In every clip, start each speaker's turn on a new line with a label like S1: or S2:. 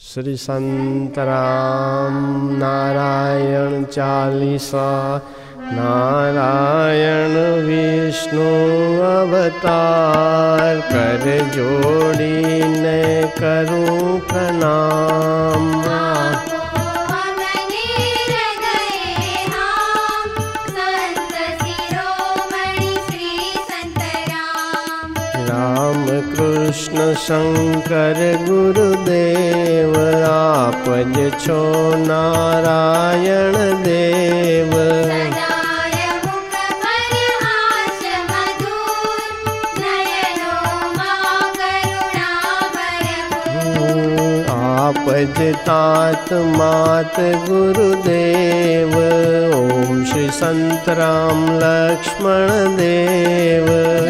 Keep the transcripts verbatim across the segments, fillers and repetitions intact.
S1: श्री संत राम नारायण चालीसा। नारायण विष्णु अवतार, कर जोड़ीने करूं प्रणाम। राम कृष्ण शंकर गुरुदेव, आपज छो नारायण देव। आपज तात मात गुरुदेव, ओम श्री संत राम लक्ष्मण देव।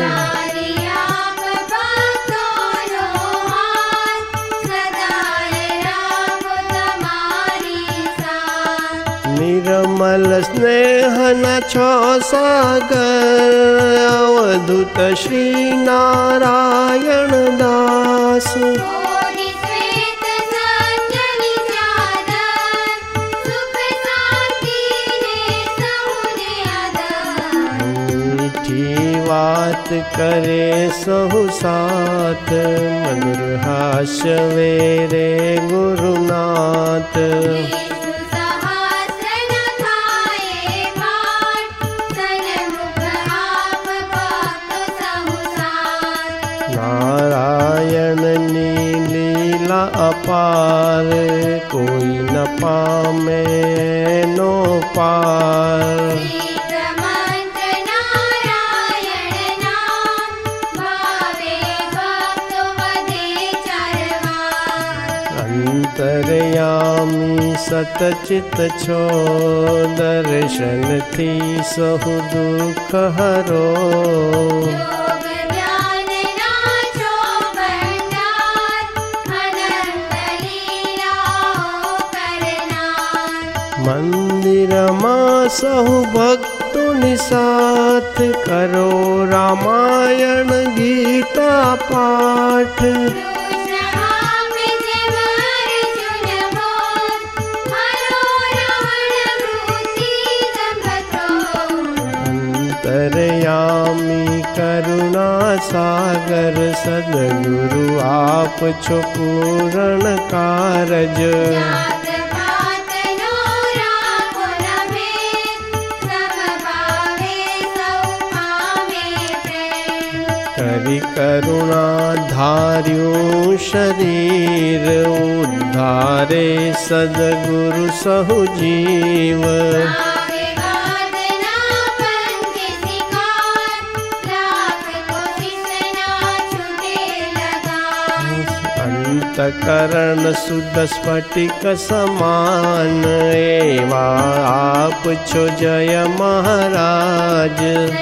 S1: निर्मल स्नेह न छो सागर, अवधूत श्री नारायण दास। बात करे सहु साथ, मधुर हास्य वेरे गुरुनाथ। नारायण नी लीला अपार, कोई न पामे नो पार। अंतरयामी सतचित छो, दर्शन थी सहु दुख हरो। मंदिर मां सहु भक्तों साथ, करो रामायण गीता पाठ। अंतरयामी करुणा सागर, सद्गुरु आप छो पूर्ण कारज। करी करुणा धार्यु शरीर, उद्धारे सद्गुरु सहु जीव। अंतकरण शुद्ध स्फटिक समान, एवा आप छो जय महाराज।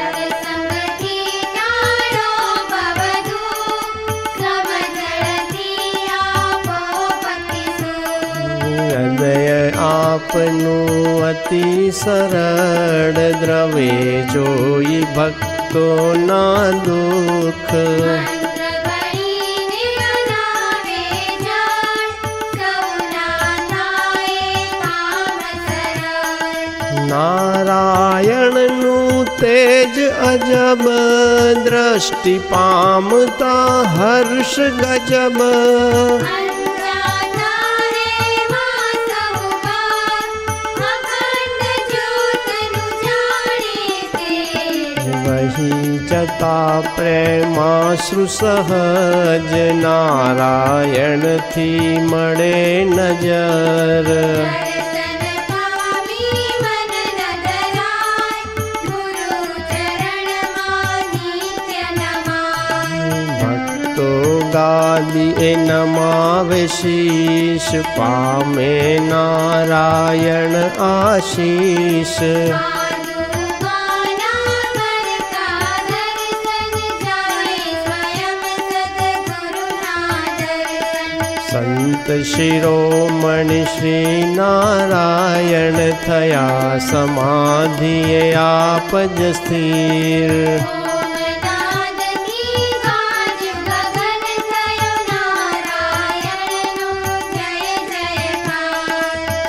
S1: हृदय आपनु अति सरल, द्रवे जोई भक्तो ना दुख। नारायण नु तेज अजब, दृष्टि पामता हर्ष गजब। वही जता प्रेमाश्रु सहज, नारायण थी मळे नजर। भक्तो गादी ए नमावे शीश, पामे नारायण आशीष। संत शिरोमणि श्री नारायण, थया समाधिए आपज स्थिर।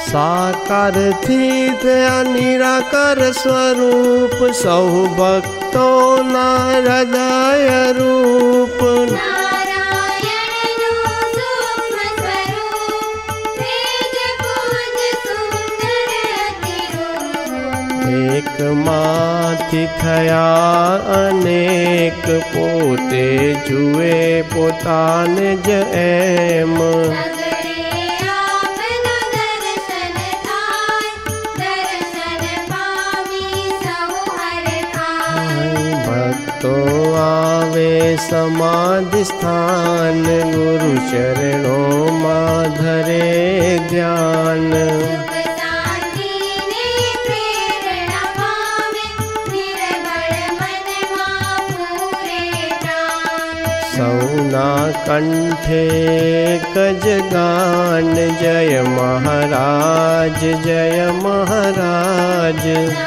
S1: साकार तीर्थ निराकार स्वरूप सौ भक्तों ना हृदय रूप एक माथी थया अनेक पोते जुए पोताने ज एम भक्तो आवे समाधि स्थान गुरु चरणों मां धरे ध्यान सौना कंठे कजगान जय महाराज जय महाराज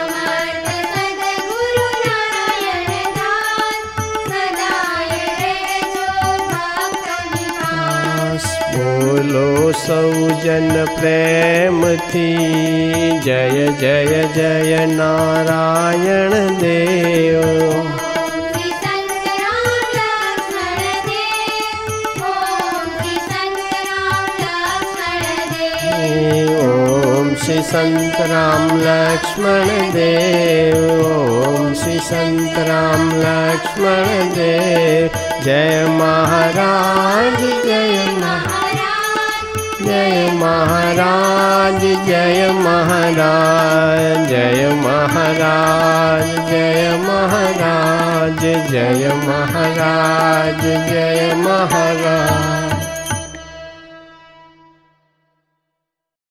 S1: बोलो सौजन प्रेम थी जय जय जय नारायण देव ओम श्री संत राम लक्ष्मण देव ओम श्री संत राम लक्ष्मण देव जय महाराज जय महाराज जय महाराज जय महाराज जय महाराज जय महाराज जय महाराज जय महाराज।